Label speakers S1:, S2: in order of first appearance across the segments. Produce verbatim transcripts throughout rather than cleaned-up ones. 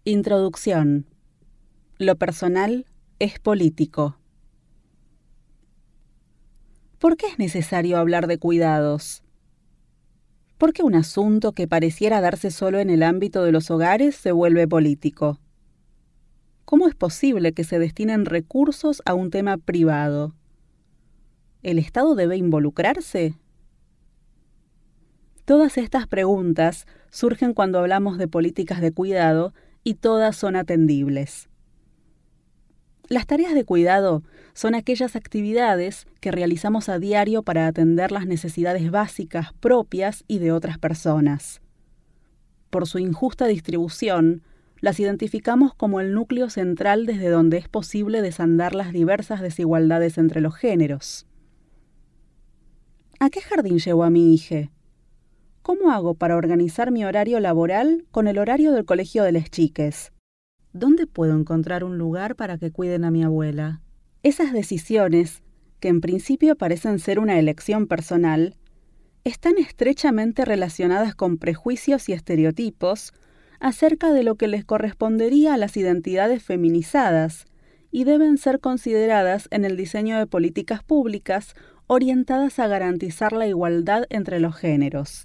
S1: Introducción. Lo personal es político. ¿Por qué es necesario hablar de cuidados? ¿Por qué un asunto que pareciera darse solo en el ámbito de los hogares se vuelve político? ¿Cómo es posible que se destinen recursos a un tema privado? ¿El Estado debe involucrarse? Todas estas preguntas surgen cuando hablamos de políticas de cuidado y todas son atendibles. Las tareas de cuidado son aquellas actividades que realizamos a diario para atender las necesidades básicas propias y de otras personas. Por su injusta distribución, las identificamos como el núcleo central desde donde es posible desandar las diversas desigualdades entre los géneros. ¿A qué jardín llevo a mi hija? ¿Cómo hago para organizar mi horario laboral con el horario del colegio de las chiques? ¿Dónde puedo encontrar un lugar para que cuiden a mi abuela? Esas decisiones, que en principio parecen ser una elección personal, están estrechamente relacionadas con prejuicios y estereotipos acerca de lo que les correspondería a las identidades feminizadas y deben ser consideradas en el diseño de políticas públicas orientadas a garantizar la igualdad entre los géneros.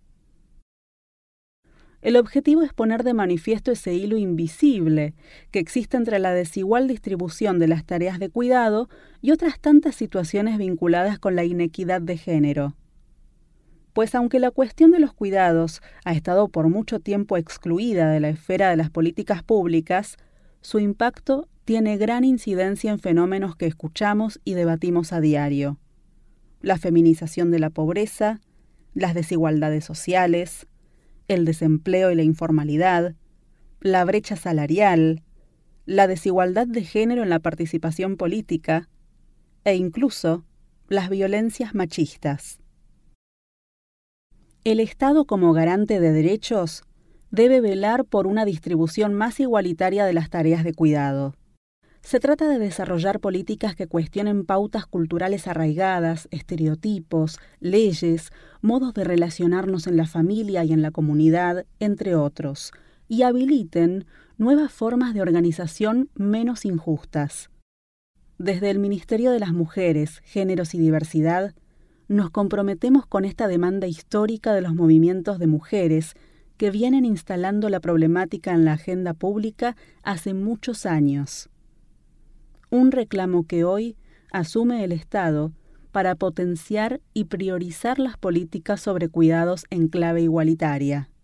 S1: El objetivo es poner de manifiesto ese hilo invisible que existe entre la desigual distribución de las tareas de cuidado y otras tantas situaciones vinculadas con la inequidad de género. Pues aunque la cuestión de los cuidados ha estado por mucho tiempo excluida de la esfera de las políticas públicas, su impacto tiene gran incidencia en fenómenos que escuchamos y debatimos a diario: la feminización de la pobreza, las desigualdades sociales, el desempleo y la informalidad, la brecha salarial, la desigualdad de género en la participación política e incluso las violencias machistas. El Estado, como garante de derechos, debe velar por una distribución más igualitaria de las tareas de cuidado. Se trata de desarrollar políticas que cuestionen pautas culturales arraigadas, estereotipos, leyes, modos de relacionarnos en la familia y en la comunidad, entre otros, y habiliten nuevas formas de organización menos injustas. Desde el Ministerio de las Mujeres, Géneros y Diversidad, nos comprometemos con esta demanda histórica de los movimientos de mujeres que vienen instalando la problemática en la agenda pública hace muchos años. Un reclamo que hoy asume el Estado para potenciar y priorizar las políticas sobre cuidados en clave igualitaria.